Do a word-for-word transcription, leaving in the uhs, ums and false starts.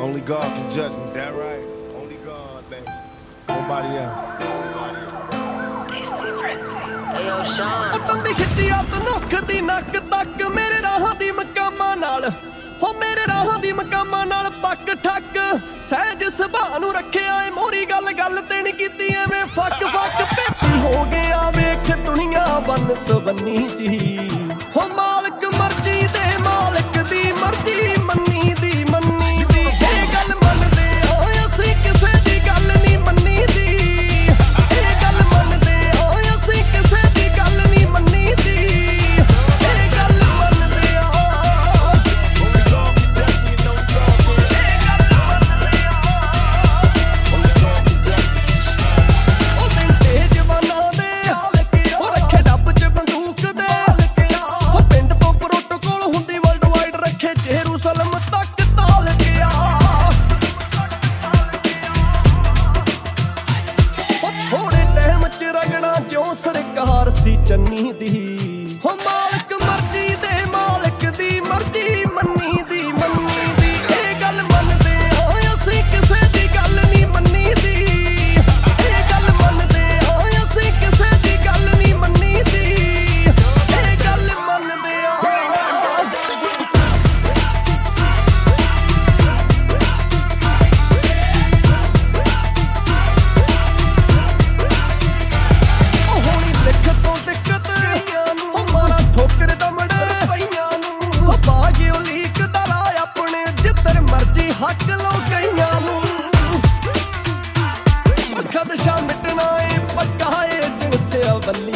Only God can judge me. That right? Only God, baby. Nobody else. Ayo Sean ਬੰਦੀ ਖਿੱਚੀ ਆ ਤਨੁੱਖ ਦੀ ਨੱਕ ਤੱਕ ਮੇਰੇ ਰਾਹਾਂ ਦੀ ਮਕਾਮਾਂ ਨਾਲ ਹੋ ਮੇਰੇ ਰਾਹਾਂ ਦੀ ਮਕਾਮਾਂ ਨਾਲ ਪੱਕ ਠੱਕ ਸਹਿਜ ਸੁਭਾਅ ਨੂੰ ਰੱਖਿਆ ਏ ਮੋਰੀ ਗੱਲ ਗੱਲ ਤੇ ਨੀ ਕੀਤੀ ਐਵੇਂ ਫੱਕ ਫੱਕ ਪੇਪੀ ਹੋ ਗਿਆ ਵੇਖ ਦੁਨੀਆ ਬੰਨ ਸਵੰਨੀ ਜੀ ਹੋ ਮਾਲਕ ਮਰਜ਼ੀ ਦੇ ਮਾਲਕ ਦੀ ਮਰਜ਼ੀ ਮੰਨੀ ਦੀ ਮੰਨੀ ਦੀ ਇਹ ਗੱਲ ਮੰਨਦੇ ਆ ਅਸੀਂ ਕਿਸੇ ਦੀ ਗੱਲ ਨਹੀਂ ਮੰਨੀ ਦੀ ਇਹ ਗੱਲ ਮੰਨਦੇ ਆ ਅਸੀਂ ਕਿਸੇ ਦੀ ਗੱਲ ਨਹੀਂ ਮੰਨੀ ਦੀ ਇਹ ਗੱਲ ਮੰਨਦੇ ਆ ਉਹ ਮਿੰਟੇ ਜਵਾਨਾਂ ਦੇ ਉਹ ਰੱਖੇ ਡੱਬ ਚ ਬੰਦੂਕ ਦੇ ਉਹ ਪਿੰਡ ਤੋਂ ਪ੍ਰੋਟੋਕੋਲ ਹੁੰਦੀ ਵਰਲਡ ਵਾਈਡ ਰੱਖੇ ਜੇਰੂਸਲਮ ਤੱਕ ਤਾਲ ਗਿਆ ਥੋੜੇ ਟਾਈਮ ਚ ਰਗੜਾ ਜਿਉਂ ਸਰਕਾਰ ਸੀ ਚੰਨੀ ਦੀ ਹੋ ਮਾਲਕ ਮਰਜ਼ੀ ਦੇ ਮਾਲਕ ਦੀ ਮਰਜ਼ੀ ਮੰਨੀ ਦੀ ਮੰਨੀ ਦੀ ਇਹ ਗੱਲ ਮੰਨਦੇ ਆ ਅਸੀਂ ਕਿਸੇ ਦੀ ਗੱਲ ਨਹੀਂ ਮੰਨੀ ਦੀ ਇਹ ਗੱਲ ਮੰਨਦੇ ਆ ਅਸੀਂ ਕਿਸੇ ਦੀ ਗੱਲ ਨਹੀਂ ਮੰਨੀ ਦੀ ਇਹ ਗੱਲ ਮੰਨਦੇ ਆ ਉਹ ਹੋਣੀ ਲਿਖ ਤੋਂ ਦਿੱਕਤ ਉਹ ਮਾਰਾ ਠੋਕਰ ਦਮੜੇ ਪਈਆਂ ਨੂੰ ਉਹ ਬਾਗਿਓ ਲੀਕ ਦਾ ਰਾਹ ਆਪਣੇ ਜਿੱਧਰ ਮਰਜੀ ਹੱਕ ਲੋ ਗਈਆਂ ਨੂੰ ਖਦਸ਼ਾ ਮਿਟਣਾ ਏ ਪੱਕਾ ਏ ਜਿਨਸਿਆ ਬੱਲੀ